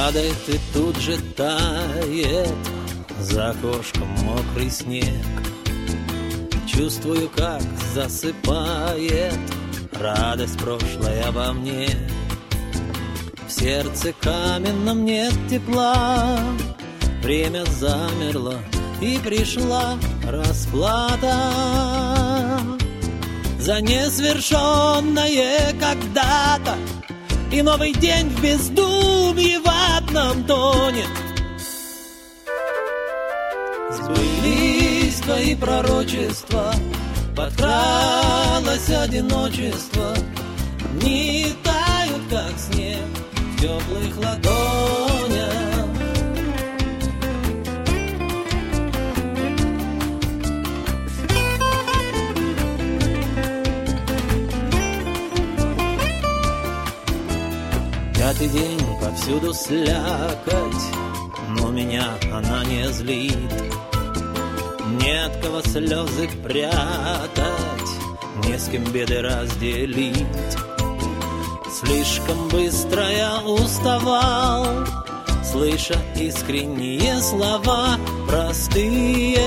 Падает и тут же тает за окошком мокрый снег. Чувствую, как засыпает радость прошлой обо мне. В сердце каменном нет тепла, время замерло и пришла расплата за несвершенное когда-то. И новый день в бездумье ватном тонет. Сбылись твои пророчества, подкралось одиночество. Дни тают, как снег, в теплых ладонях. Пятый день, повсюду слякоть, но меня она не злит. Не от кого слезы прятать, не с кем беды разделить. Слишком быстро я уставал, слыша искренние слова простые.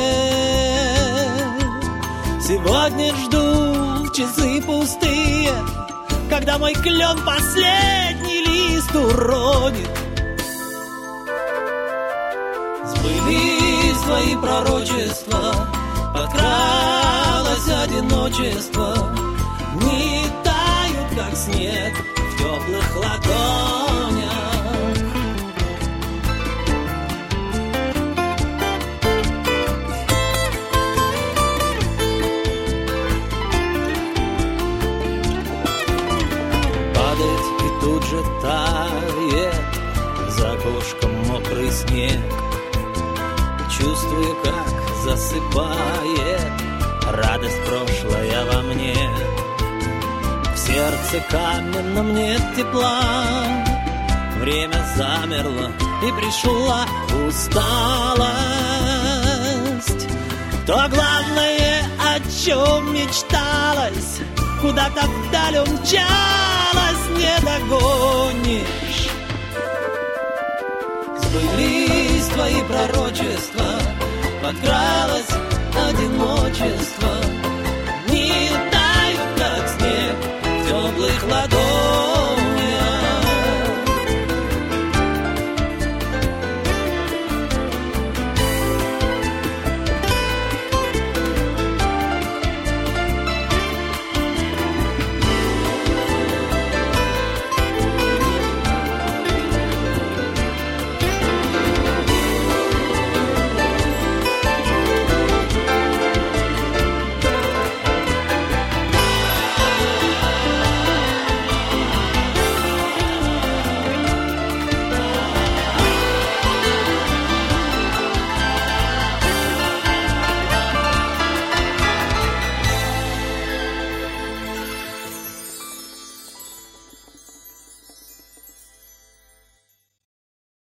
Сегодня жду в часы пустые, когда мой клен последний лист уронит. Сбылись твои пророчества, подкралось одиночество. Не тают, как снег, в теплых ладонях. Падает и тут же тает за окошком мокрый снег. Чувствую, как засыпает радость прошлая во мне. В сердце каменном нет тепла, время замерло и пришла усталость. То главное, о чем мечталось, куда-то вдаль умчалась, не догонишь. Сбылись твои пророчества, подкралось одиночество.